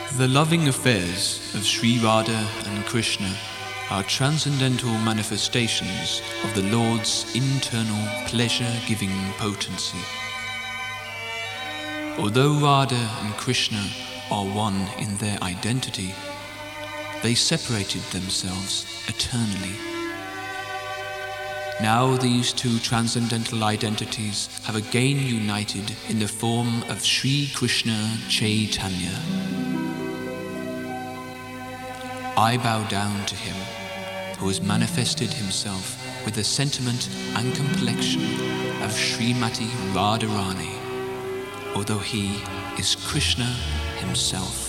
The loving affairs of Sri Radha and Krishna are transcendental manifestations of the Lord's internal pleasure-giving potency. Although Radha and Krishna are one in their identity, they separated themselves eternally. Now these two transcendental identities have again united in the form of Sri Krishna Chaitanya. I bow down to him who has manifested himself with the sentiment and complexion of Srimati Radharani, although he is Krishna himself.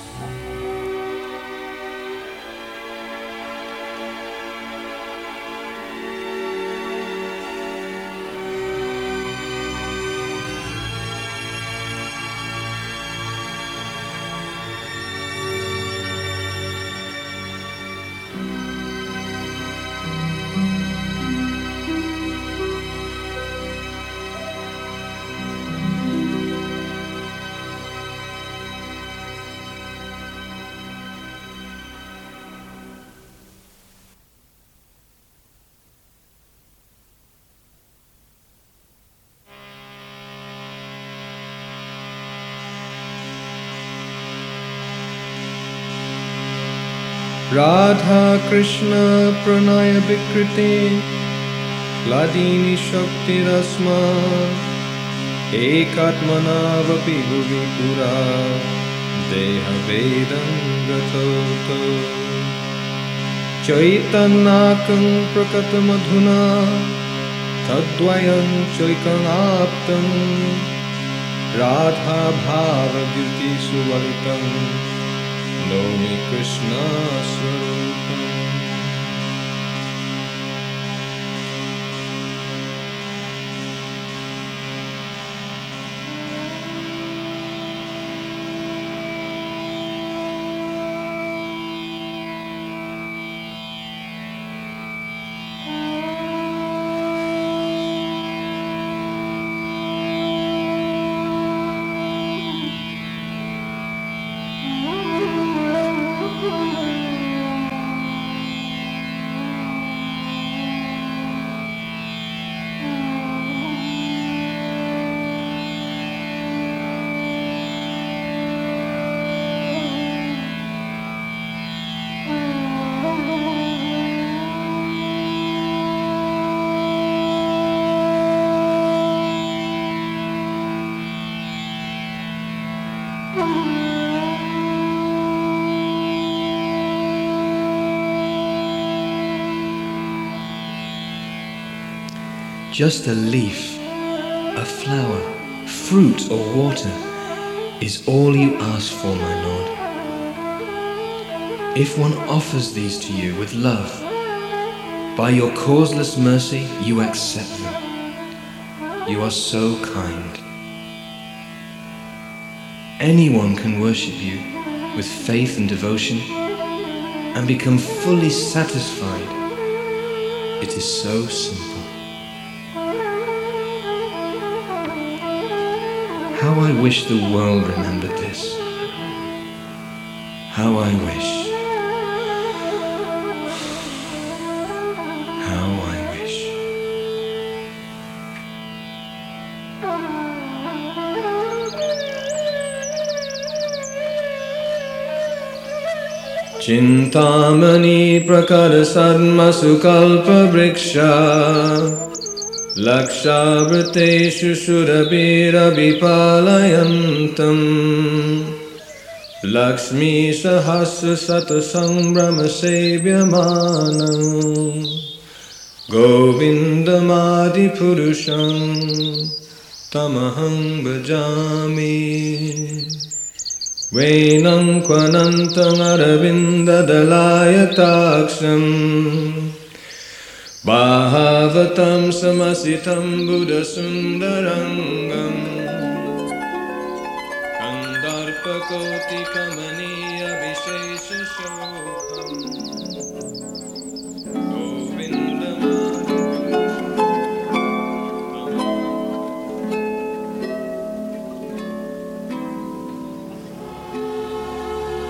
Radha Krishna Pranaya Vikriti Ladini Shakti Rasma Ekatmana Vapi Bhuvi Pura Deha Vedam Gatoto Chaitannakam Prakata Madhuna Tadvayan Chaikam Aptam Radha Bhava Gyuti Suvalitam Nomi Krishna Swarupam. Just a leaf, a flower, fruit or water is all you ask for, my Lord. If one offers these to you with love, by your causeless mercy you accept them. You are so kind. Anyone can worship you with faith and devotion and become fully satisfied. It is so simple. How I wish the world remembered this. How I wish. How I wish. Chintamani prakara sadma sukalpa vriksha Lakshavriteshu surabhira vipalayantam Lakshmi sahasra sata sambrama sevyamanam Govindamadi purusham tamaham bhajami Venam kvanantam aravinda dalayataksham Bhavatam samasitam buddha sundarangam Kandarpakoti kamaniya vishesha shokam Govindamadi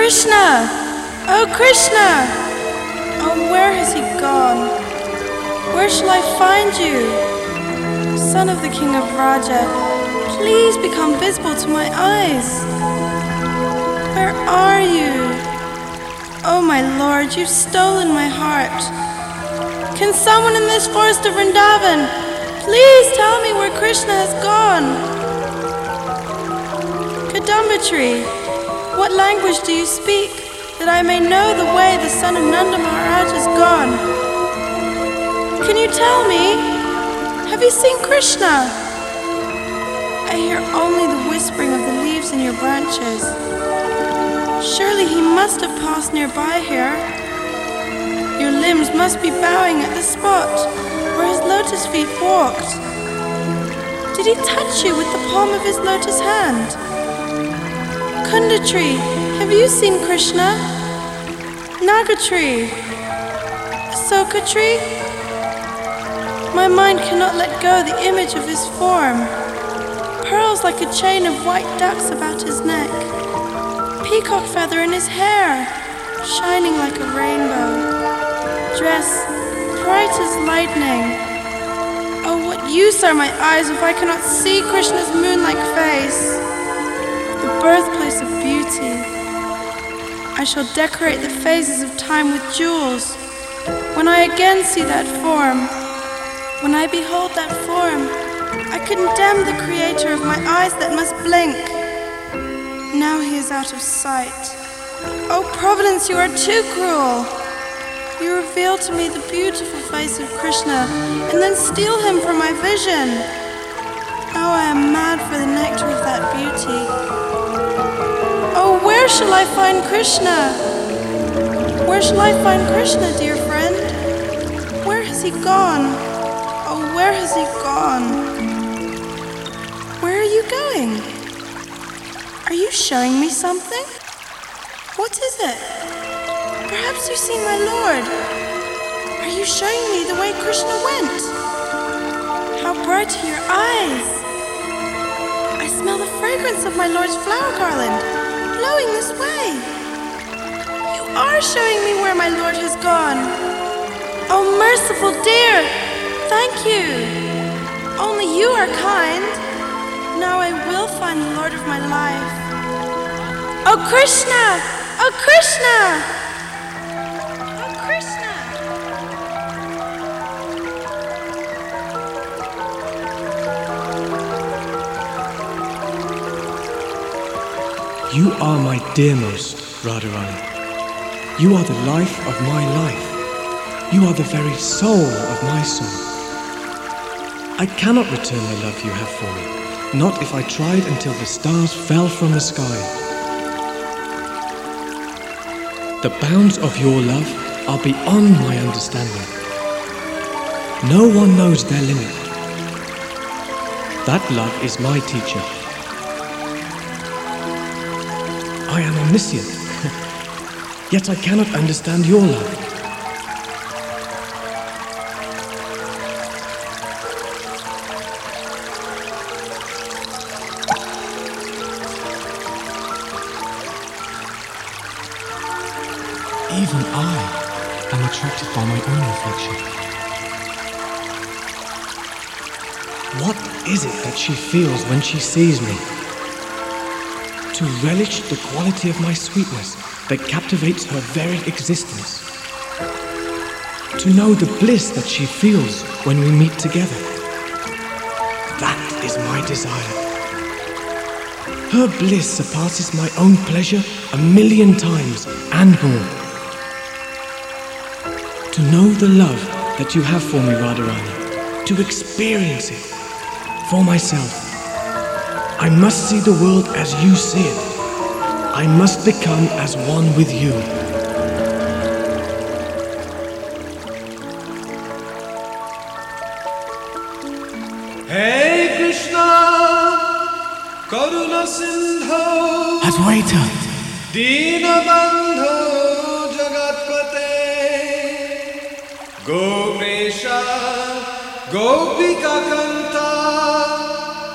Krishna! Oh, Krishna! Oh, where has he gone? Where shall I find you? Son of the King of Raja, please become visible to my eyes. Where are you? Oh, my Lord, you've stolen my heart. Can someone in this forest of Vrindavan please tell me where Krishna has gone? Kadamba tree, what language do you speak, that I may know the way the son of Nanda Maharaj has gone? Can you tell me? Have you seen Krishna? I hear only the whispering of the leaves in your branches. Surely he must have passed nearby here. Your limbs must be bowing at the spot where his lotus feet walked. Did he touch you with the palm of his lotus hand? Kunda tree, have you seen Krishna? Naga tree, Asoka tree. My mind cannot let go the image of his form. Pearls like a chain of white ducks about his neck. Peacock feather in his hair, shining like a rainbow. Dress bright as lightning. Oh, what use are my eyes if I cannot see Krishna's moon-like face? The birthplace of beauty. I shall decorate the phases of time with jewels. When I again see that form, when I behold that form, I condemn the creator of my eyes that must blink. Now he is out of sight. Oh, Providence, you are too cruel. You reveal to me the beautiful face of Krishna and then steal him from my vision. Now I am mad for the nectar of that beauty. Oh, where shall I find Krishna? Where shall I find Krishna, dear friend? Where has he gone? Oh, where has he gone? Where are you going? Are you showing me something? What is it? Perhaps you've seen my Lord. Are you showing me the way Krishna went? How bright are your eyes! I smell the fragrance of my Lord's flower garland, blowing this way. You are showing me where my Lord has gone. Oh, merciful dear, thank you. Only you are kind. Now I will find the Lord of my life. Oh, Krishna! Oh, Krishna! Oh, Krishna! You are my dearmost, Radharani. You are the life of my life. You are the very soul of my soul. I cannot return the love you have for me, not if I tried until the stars fell from the sky. The bounds of your love are beyond my understanding. No one knows their limit. That love is my teacher. I am omniscient, yet I cannot understand your love. Even I am attracted by my own reflection. What is it that she feels when she sees me? To relish the quality of my sweetness that captivates her very existence. To know the bliss that she feels when we meet together. That is my desire. Her bliss surpasses my own pleasure 1,000,000 times and more. To know the love that you have for me, Radharani, to experience it for myself, I must see the world as you see it. I must become as one with you. Hey Krishna, Karuna Sindho, Advaita! Dina Bandho, Jagatpate, Gopesha, Gopika Kanta,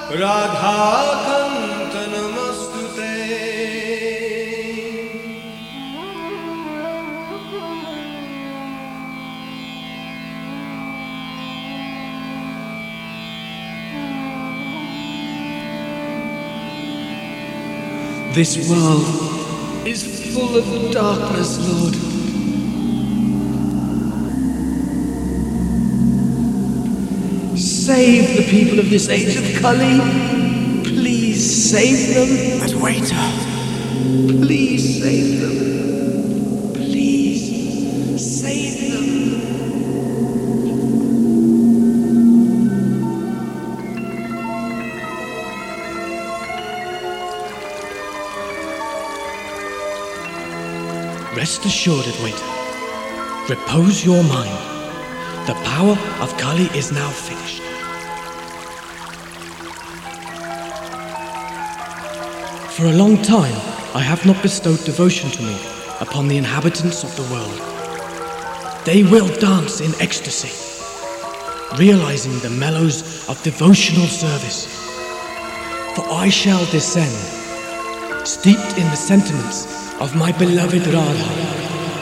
Radha Kanta Namastute. This world is full of darkness, Lord. Save the people of this age of Kali. Please save them. But waiter! Please save them. Please save them. Rest assured, Adwaita. Repose your mind. The power of Kali is now finished. For a long time, I have not bestowed devotion to me upon the inhabitants of the world. They will dance in ecstasy, realizing the mellows of devotional service. For I shall descend, steeped in the sentiments of my beloved Radha.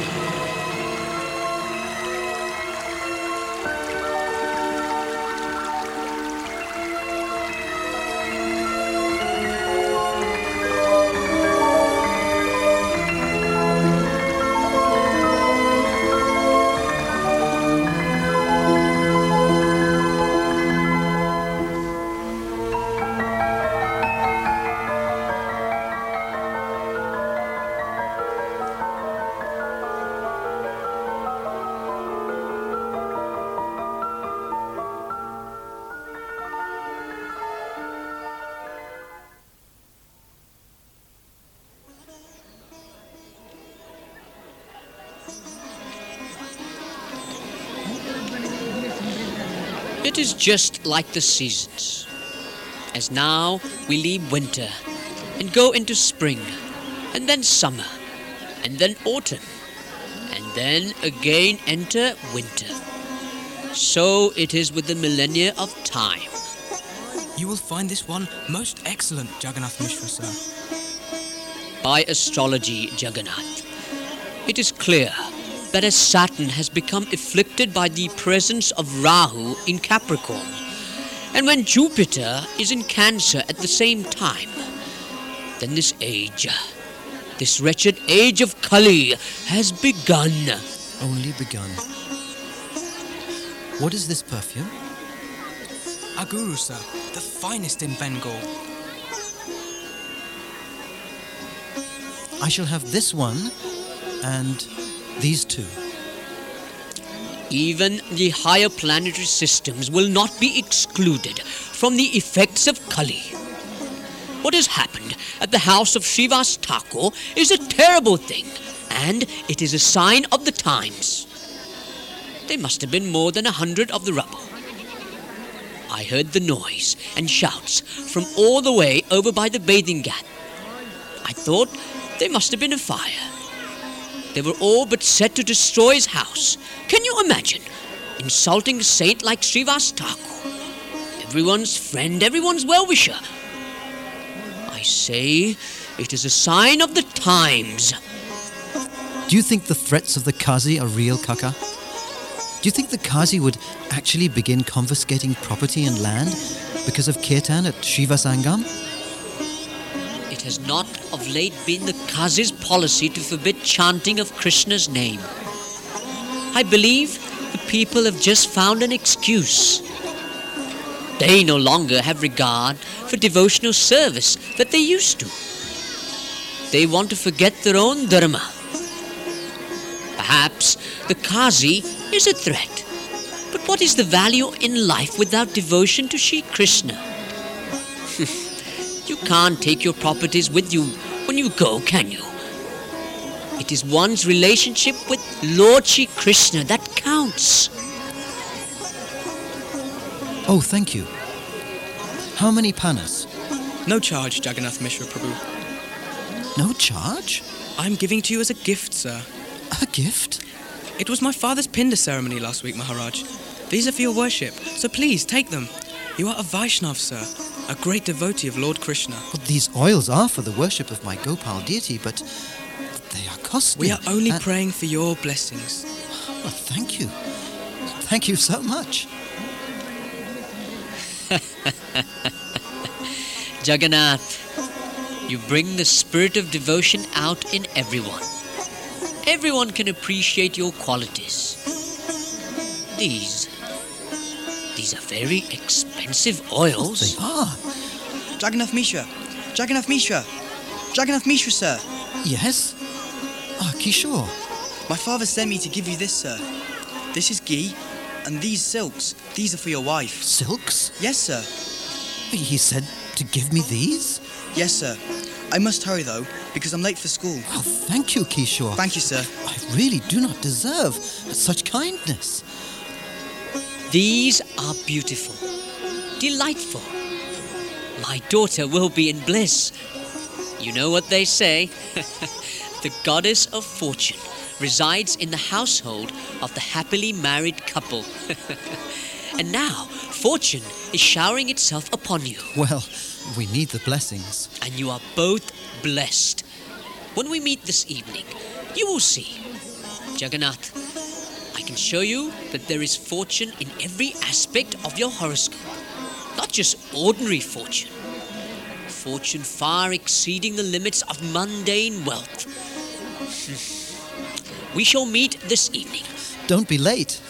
It is just like the seasons. As now we leave winter and go into spring, and then summer, and then autumn, and then again enter winter. So it is with the millennia of time. You will find this one most excellent, Jagannath Mishra, sir. By astrology, Jagannath, it is clear that as Saturn has become afflicted by the presence of Rahu in Capricorn, and when Jupiter is in Cancer at the same time, then this age, this wretched age of Kali has begun. Only begun. What is this perfume? Aguru, sir, the finest in Bengal. I shall have this one and these two. Even the higher planetary systems will not be excluded from the effects of Kali. What has happened at the house of Srivas Thakur is a terrible thing, and it is a sign of the times. There must have been more than 100 of the rubble. I heard the noise and shouts from all the way over by the bathing ghat. I thought there must have been a fire. They were all but set to destroy his house. Can you imagine? Insulting a saint like Srivas Thakur. Everyone's friend, everyone's well-wisher. I say, it is a sign of the times. Do you think the threats of the Qazi are real, Kaka? Do you think the Qazi would actually begin confiscating property and land because of Kirtan at Srivasangam? It has not of late been the Qazi's policy to forbid chanting of Krishna's name. I believe the people have just found an excuse. They no longer have regard for devotional service that they used to. They want to forget their own dharma. Perhaps the Qazi is a threat. But what is the value in life without devotion to Shri Krishna? You can't take your properties with you when you go, can you? It is one's relationship with Lord Shri Krishna that counts. Oh, thank you. How many panas? No charge, Jagannath Mishra Prabhu. No charge? I'm giving to you as a gift, sir. A gift? It was my father's Pinda ceremony last week, Maharaj. These are for your worship, so please take them. You are a Vaishnav, sir, a great devotee of Lord Krishna. Well, these oils are for the worship of my Gopal deity, but they are costly. We are only praying for your blessings. Oh, thank you. Thank you so much. Jagannath, You bring the spirit of devotion out in everyone. Everyone can appreciate your qualities. These are very expensive oils. They are. Jagannath Mishra! Jagannath Mishra! Jagannath Mishra, sir! Yes? Ah, Kishore. My father sent me to give you this, sir. This is ghee, and these silks, these are for your wife. Silks? Yes, sir. He said to give me these? Yes, sir. I must hurry, though, because I'm late for school. Oh, thank you, Kishore. Thank you, sir. I really do not deserve such kindness. These are beautiful, delightful. My daughter will be in bliss. You know what they say? The goddess of fortune resides in the household of the happily married couple. And now, fortune is showering itself upon you. Well, we need the blessings. And you are both blessed. When we meet this evening, you will see. Jagannath, I can show you that there is fortune in every aspect of your horoscope. Not just ordinary fortune. Fortune far exceeding the limits of mundane wealth. We shall meet this evening. Don't be late.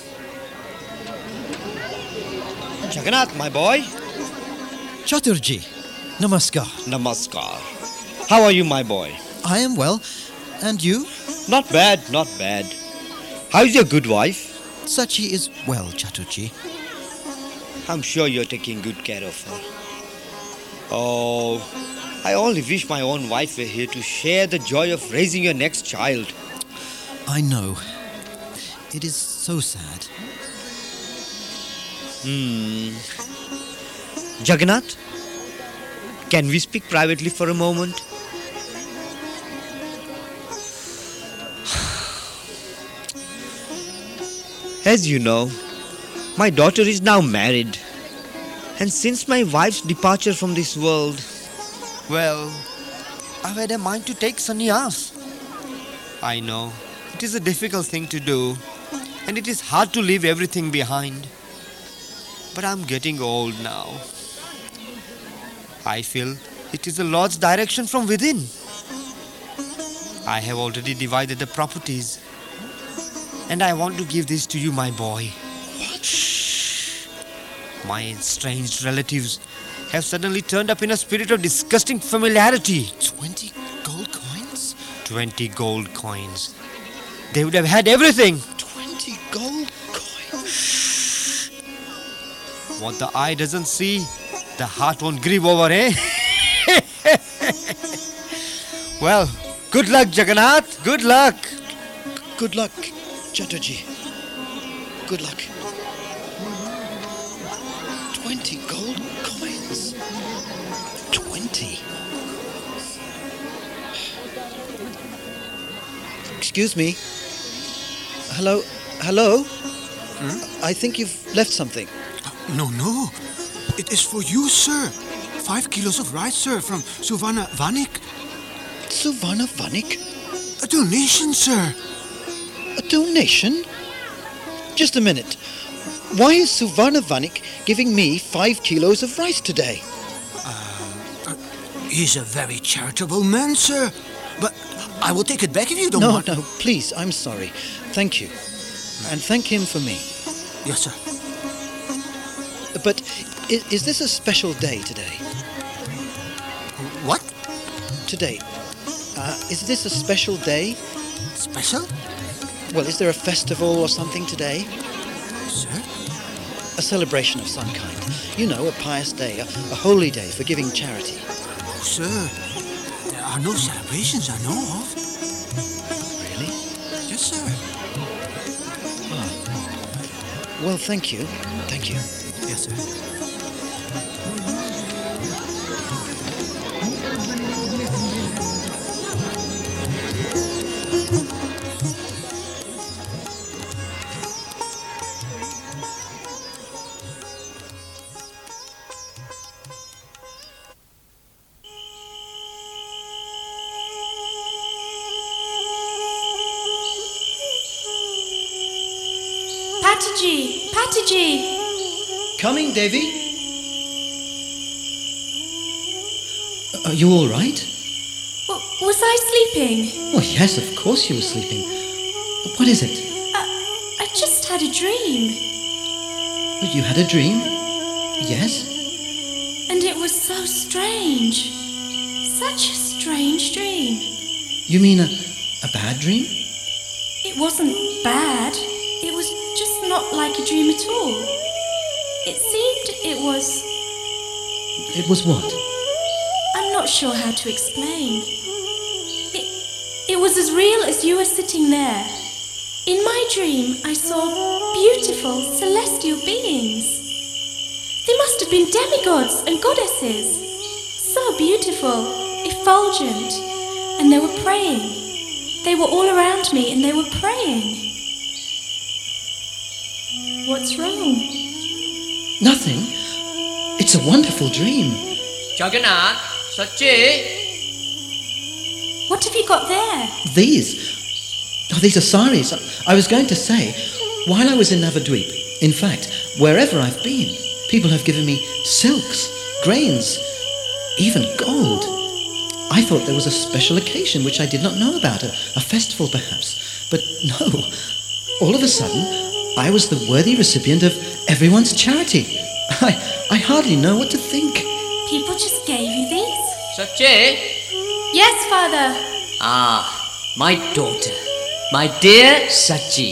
Jagannath, my boy. Chaturji, namaskar. Namaskar. How are you, my boy? I am well. And you? Not bad, not bad. How's your good wife? Sachi is well, Chaturji. I'm sure you're taking good care of her. Oh, I only wish my own wife were here to share the joy of raising your next child. I know. It is so sad. Jagannath, can we speak privately for a moment? As you know, my daughter is now married. And since my wife's departure from this world, well, I've had a mind to take sannyas. I know, it is a difficult thing to do, and it is hard to leave everything behind. But I'm getting old now. I feel it is the Lord's direction from within. I have already divided the properties, and I want to give this to you, my boy. What? Shh. My estranged relatives have suddenly turned up in a spirit of disgusting familiarity. 20 gold coins? 20 gold coins. They would have had everything. 20 gold coins? Shh. What the eye doesn't see, the heart won't grieve over, eh? Well, good luck, Jagannath. Good luck. Good luck, Chaturji. Good luck. 20 gold coins. 20. Excuse me. Hello? I think you've left something. No. It is for you, sir. 5 kilos of rice, sir, from Suvarna Vanik. Suvarna Vanik? A donation, sir. A donation? Just a minute. Why is Suvarna Vanik giving me 5 kilos of rice today? He's a very charitable man, sir. But I will take it back if you don't want. No, please, I'm sorry. Thank you. And thank him for me. Yes, sir. But is this a special day today? What? Today. Is this a special day? Special? Well, is there a festival or something today? Sir? A celebration of some kind. You know, a pious day, a holy day for giving charity. Oh, sir. There are no celebrations I know of. Really? Yes, sir. Oh. Well, thank you. Thank you. Yes, sir. Pataji! Coming, Devi. Are you all right? Was I sleeping? Oh, yes, of course you were sleeping. What is it? I just had a dream. But you had a dream? Yes? And it was so strange. Such a strange dream. You mean a bad dream? It wasn't bad. It was just not like a dream at all. It seemed it was... It was what? I'm not sure how to explain. It was as real as you were sitting there. In my dream, I saw beautiful celestial beings. They must have been demigods and goddesses. So beautiful, effulgent, and they were praying. They were all around me and they were praying. What's wrong? Nothing. It's a wonderful dream. Jagannath, Sache. What have you got there? These? Oh, these are saris. I was going to say, while I was in Navadweep, in fact, wherever I've been, people have given me silks, grains, even gold. I thought there was a special occasion which I did not know about, a festival perhaps. But no, all of a sudden, I was the worthy recipient of everyone's charity. I hardly know what to think. People just gave you these? Sache? Yes, Father. Ah, my daughter. My dear Sachi.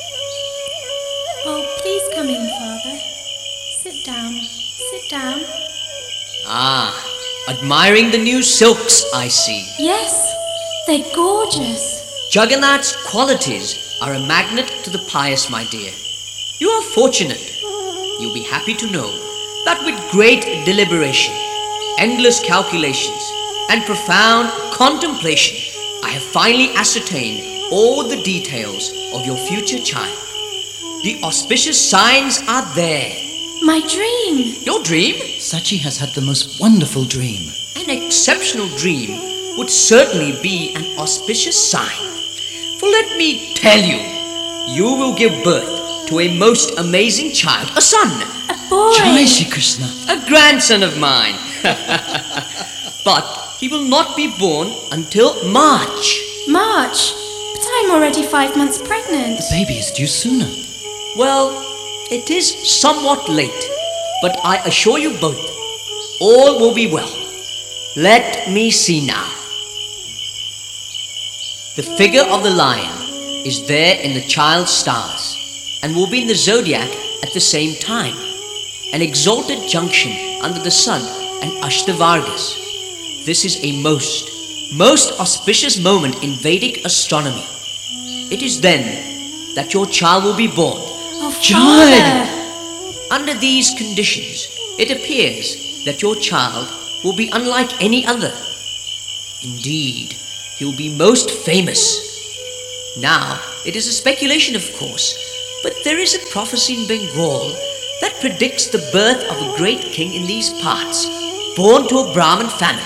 Oh, please come in, Father. Sit down. Sit down. Ah, admiring the new silks, I see. Yes, they're gorgeous. Jagannath's qualities are a magnet to the pious, my dear. You are fortunate. You'll be happy to know that with great deliberation, endless calculations, and profound contemplation, I have finally ascertained all the details of your future child. The auspicious signs are there. My dream. Your dream? Sachi has had the most wonderful dream. An exceptional dream would certainly be an auspicious sign. For let me tell you, you will give birth to a most amazing child, a son. A boy. Jai Shri Krishna. A grandson of mine. But he will not be born until March. March? But I'm already 5 months pregnant. The baby is due sooner. Well, it is somewhat late, but I assure you both, all will be well. Let me see now. The figure of the lion is there in the child's stars and will be in the zodiac at the same time, an exalted junction under the sun and Ashtavargas. This is a most auspicious moment in Vedic astronomy. It is then that your child will be born. Oh, Father! Under these conditions, it appears that your child will be unlike any other. Indeed, he will be most famous. Now, it is a speculation, of course, but there is a prophecy in Bengal that predicts the birth of a great king in these parts, born to a Brahmin family.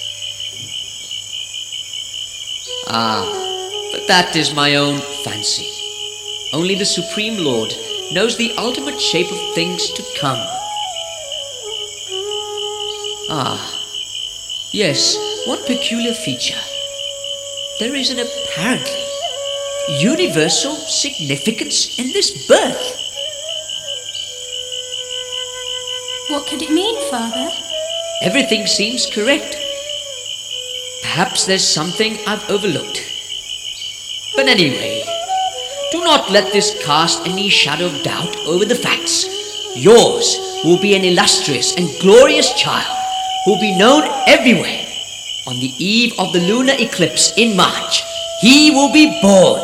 Ah, but that is my own fancy. Only the Supreme Lord knows the ultimate shape of things to come. Ah, yes, one peculiar feature. There is an apparently universal significance in this birth. What could it mean, Father? Everything seems correct. Perhaps there's something I've overlooked. But anyway, do not let this cast any shadow of doubt over the facts. Yours will be an illustrious and glorious child who will be known everywhere. On the eve of the lunar eclipse in March, he will be born.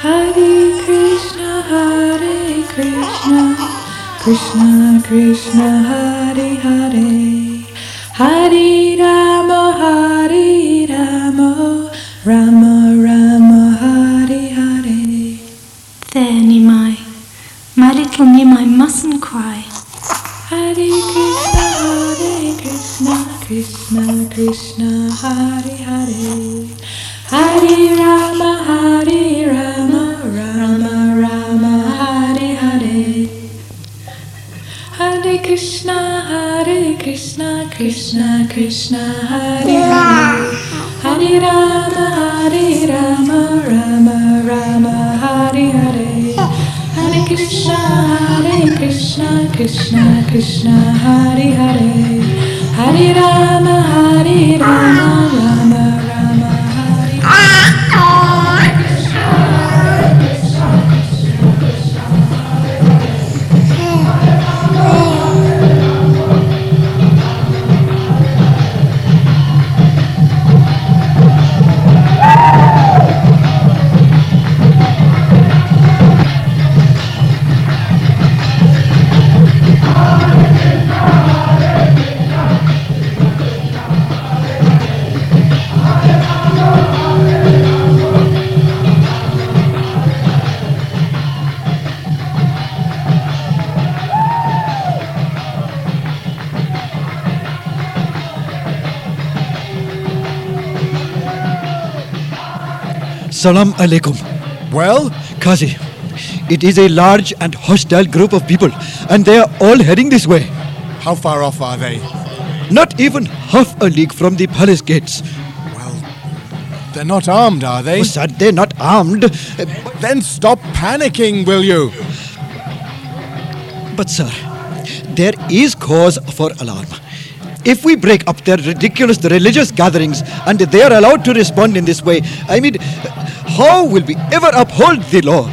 Hare Krishna, Krishna Krishna, Hare Hare, Hare Rama, Rama Rama, Hare Hare. There, Nimai. My little Nimai mustn't cry. Hare Krishna, Krishna Krishna, Hare Hare, Hare Rama, Rama Rama, Hare Hare. Hare Krishna, Krishna Krishna, Hare Hare, Hare Rama, Rama Hare Hare. Hare Krishna, Krishna Hare Hare, Hare Rama, Rama Hare Hare. Salam alaikum. Well? Qazi, it is a large and hostile group of people, and they are all heading this way. How far off are they? Not even half a league from the palace gates. Well, they're not armed, are they? Oh, sir, they're not armed. Then stop panicking, will you? But, sir, there is cause for alarm. If we break up their ridiculous religious gatherings and they are allowed to respond in this way, I mean, how will we ever uphold the law?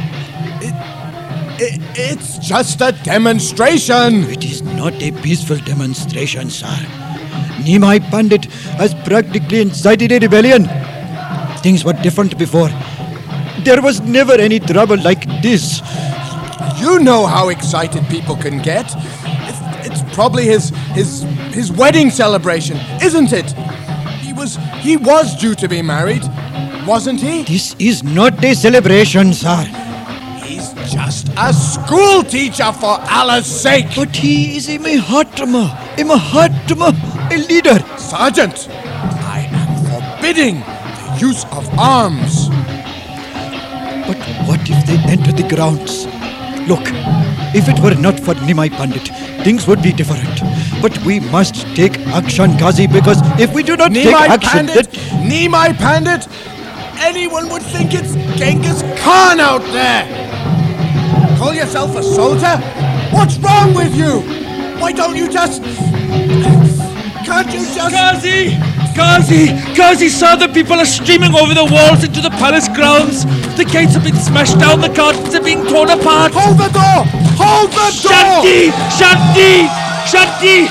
It's just a demonstration. It is not a peaceful demonstration, sir. Nimai Pandit has practically incited a rebellion. Things were different before. There was never any trouble like this. You know how excited people can get. It's probably his wedding celebration, isn't it? He was due to be married, wasn't he? This is not a celebration, sir. He's just a school teacher, for Allah's sake. But he is a Mahatma, a leader. Sergeant, I am forbidding the use of arms. But what if they enter the grounds? Look, if it were not for Nimai Pandit, things would be different. But we must take action, Qazi, because if we do not take action... Nimai Pandit? Anyone would think it's Genghis Khan out there! Call yourself a soldier? What's wrong with you? Why don't you just... Can't you just... Qazi, sir, the people are streaming over the walls into the palace grounds. The gates have been smashed down, the gardens are being torn apart. Hold the door! Hold the door! Shanti!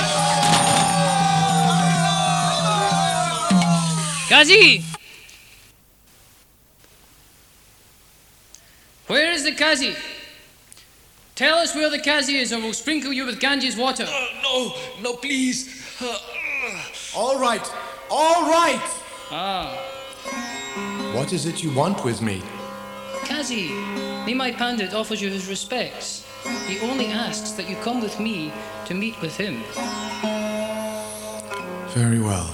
Qazi! Where is the Qazi? Tell us where the Qazi is, or we'll sprinkle you with Ganges water. No, please. All right. What is it you want with me? Qazi, Nimai Pandit offers you his respects. He only asks that you come with me to meet with him. Very well.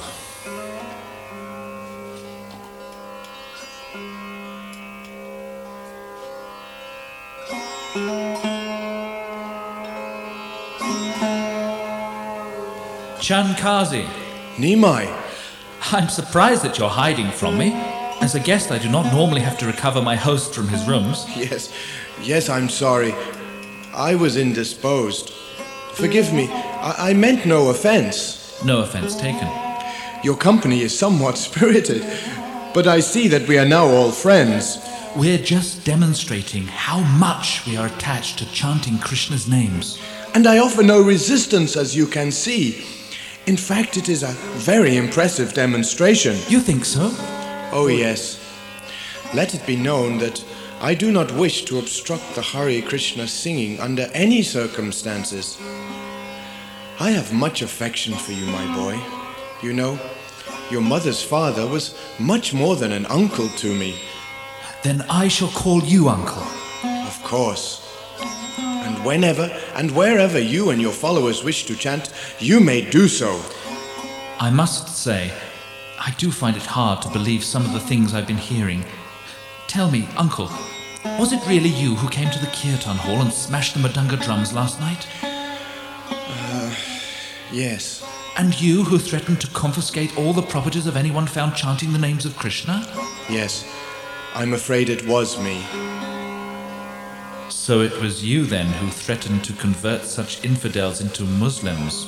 Chan Qazi. Nimai. I'm surprised that you're hiding from me. As a guest, I do not normally have to recover my host from his rooms. Yes, I'm sorry. I was indisposed. Forgive me, I meant no offense. No offense taken. Your company is somewhat spirited, but I see that we are now all friends. We're just demonstrating how much we are attached to chanting Krishna's names. And I offer no resistance, as you can see. In fact, it is a very impressive demonstration. You think so? Oh, yes. Let it be known that I do not wish to obstruct the Hare Krishna singing under any circumstances. I have much affection for you, my boy. You know, your mother's father was much more than an uncle to me. Then I shall call you uncle. Of course. And whenever and wherever you and your followers wish to chant, you may do so. I must say, I do find it hard to believe some of the things I've been hearing. Tell me, uncle, was it really you who came to the Kirtan Hall and smashed the Madanga drums last night? Yes. And you who threatened to confiscate all the properties of anyone found chanting the names of Krishna? Yes. I'm afraid it was me. So it was you then who threatened to convert such infidels into Muslims?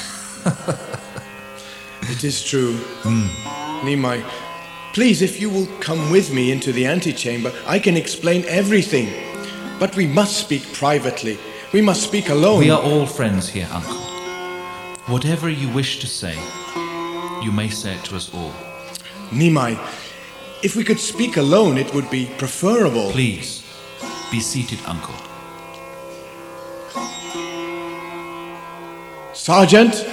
It is true. Nimai, please, if you will come with me into the antechamber, I can explain everything. But we must speak privately. We must speak alone. We are all friends here, uncle. Whatever you wish to say, you may say it to us all. Nimai, if we could speak alone, it would be preferable. Please, be seated, uncle. Sergeant!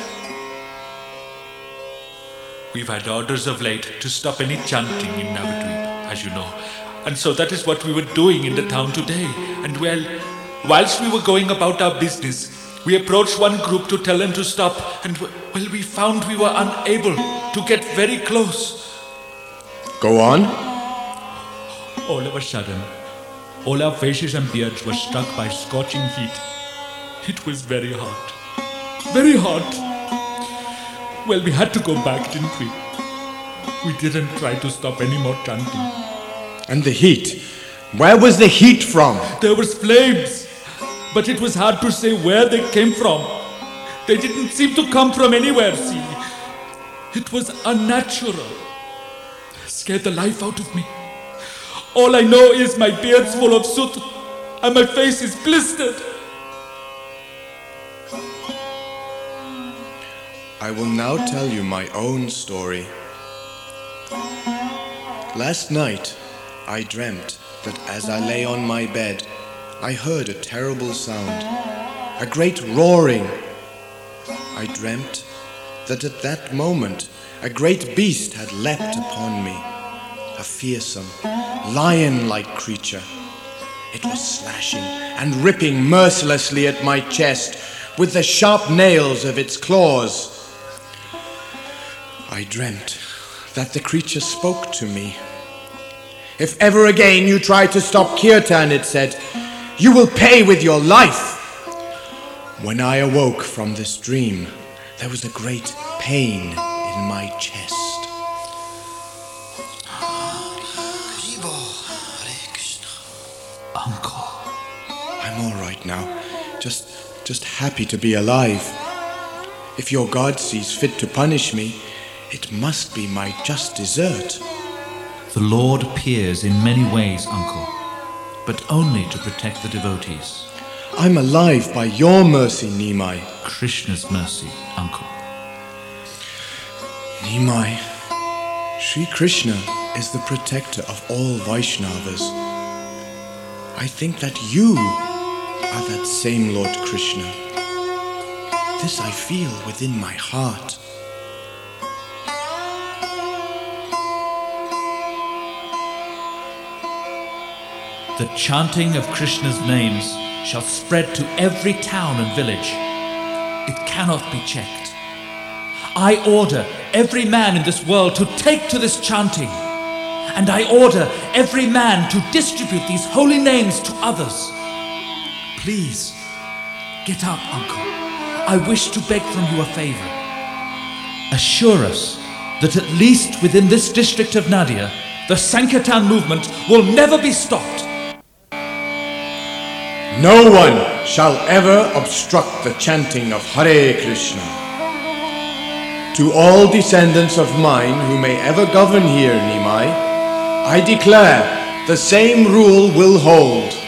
We've had orders of late to stop any chanting in Navadvip, as you know. And so that is what we were doing in the town today. And well, whilst we were going about our business, we approached one group to tell them to stop. And well, we found we were unable to get very close. Go on. All of a sudden, all our faces and beards were struck by scorching heat. It was very hot. Very hot. Well, we had to go back, didn't we? We didn't try to stop any more chanting. And the heat? Where was the heat from? There was flames, but it was hard to say where they came from. They didn't seem to come from anywhere, see. It was unnatural. It scared the life out of me. All I know is my beard's full of soot and my face is blistered. I will now tell you my own story. Last night, I dreamt that as I lay on my bed, I heard a terrible sound, a great roaring. I dreamt that at that moment, a great beast had leapt upon me, a fearsome, lion-like creature. It was slashing and ripping mercilessly at my chest with the sharp nails of its claws. I dreamt that the creature spoke to me. If ever again you try to stop Kirtan, it said, you will pay with your life. When I awoke from this dream, there was a great pain in my chest. Uncle. I'm all right now. Just happy to be alive. If your God sees fit to punish me, it must be my just desert. The Lord appears in many ways, uncle, but only to protect the devotees. I'm alive by your mercy, Nimai. Krishna's mercy, uncle. Nimai, Sri Krishna is the protector of all Vaishnavas. I think that you are that same Lord Krishna. This I feel within my heart. The chanting of Krishna's names shall spread to every town and village. It cannot be checked. I order every man in this world to take to this chanting. And I order every man to distribute these holy names to others. Please, get up, uncle. I wish to beg from you a favor. Assure us that at least within this district of Nadia, the Sankirtan movement will never be stopped. No one shall ever obstruct the chanting of Hare Krishna. To all descendants of mine who may ever govern here, Nimai, I declare the same rule will hold.